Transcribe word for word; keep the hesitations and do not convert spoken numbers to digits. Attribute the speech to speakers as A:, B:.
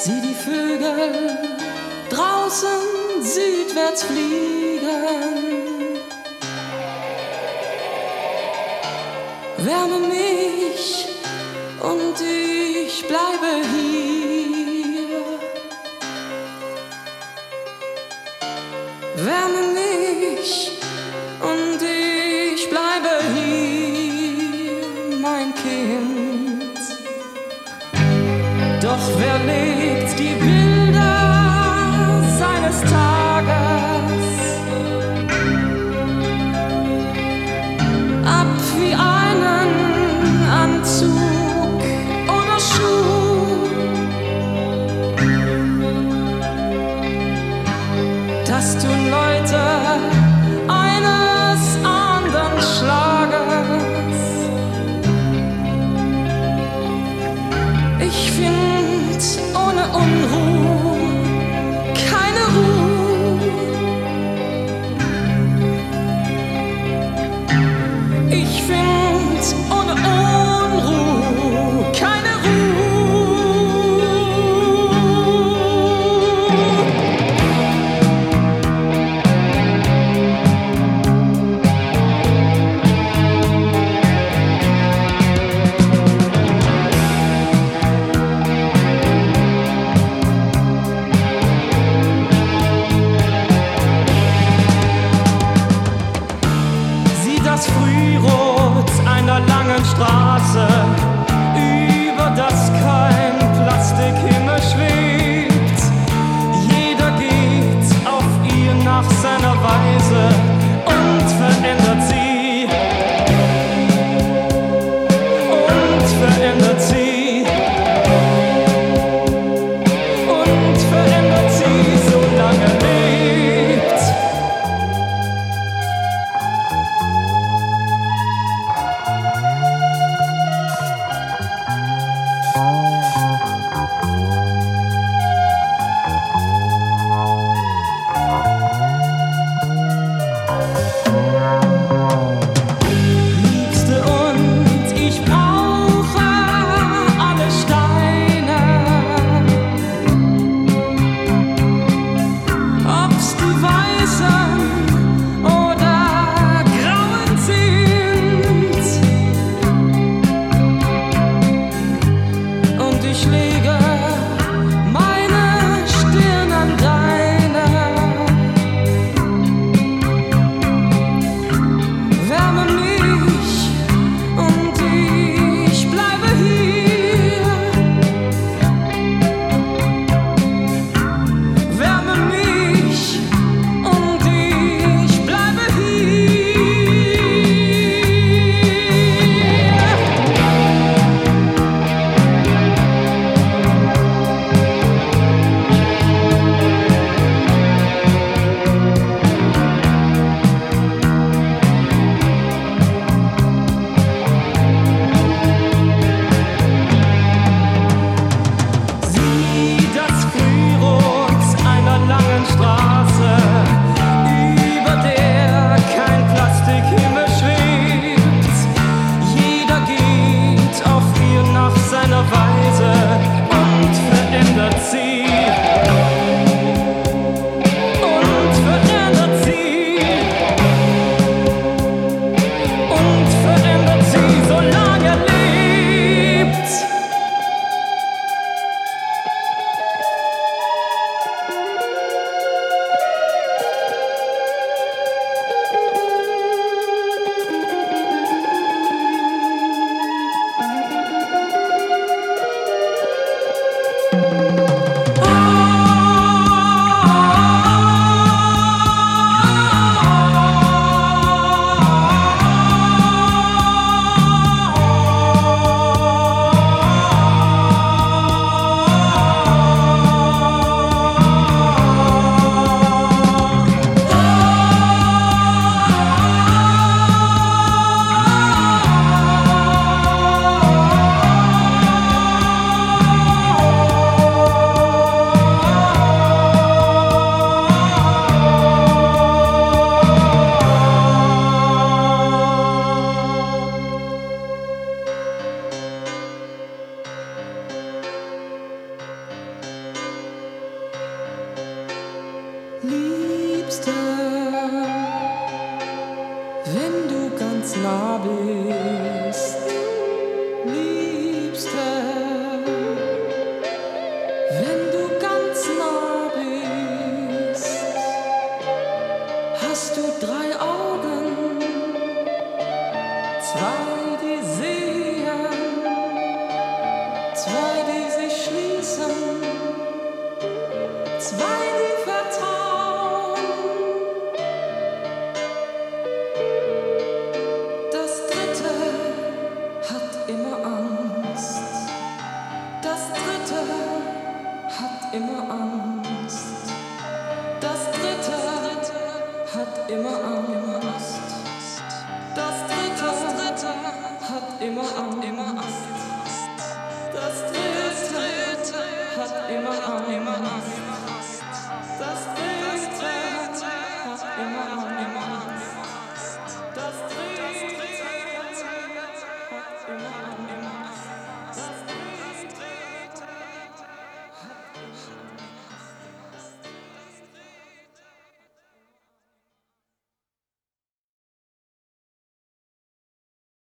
A: Sieh die Vögel draußen südwärts fliegen. Wärme mich und ich bleibe hier. Wärme mich und ich bleibe hier, mein Kind. Doch wer legt die Bilder seines Tages ab wie einen Anzug oder Schuh? Das tun Leute eines anderen Schlages. Ich find ohne Unruhe Liebste, wenn du ganz nah bist, Liebste, wenn du ganz nah bist, hast du drei Augen, zwei, die sehen, zwei, die sich schließen, zwei, die vertrauen. Das dritte hat immer Angst. Das dritte hat immer Angst. Das dritte hat immer Angst. Das dritte hat immer Angst.